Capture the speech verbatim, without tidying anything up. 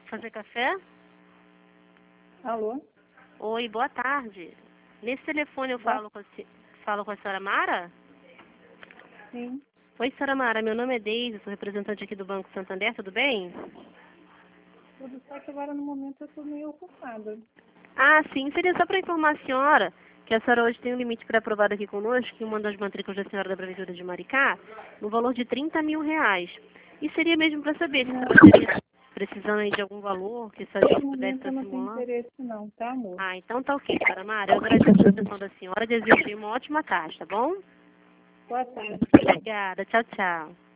Fazer café? Alô? Oi, boa tarde. Nesse telefone eu falo com a, se- falo com a senhora Mara? Sim. Oi, senhora Mara, meu nome é Deise, sou representante aqui do Banco Santander, tudo bem? Tudo só que agora no momento eu estou meio ocupada. Ah, sim, seria só para informar a senhora que a senhora hoje tem um limite pré-aprovado aqui conosco, em uma das matrículas da senhora da Prefeitura de Maricá, no valor de trinta mil reais. E seria mesmo para saber se a senhora estaria precisando aí de algum valor, que se a No gente pudesse momento estar eu não tenho simulando. interesse não, tá, amor? Ah, então tá ok, senhora Mara. Eu agradeço a atenção da senhora e desejo uma ótima tarde, tá bom? Boa tarde. Obrigada. Tchau, tchau.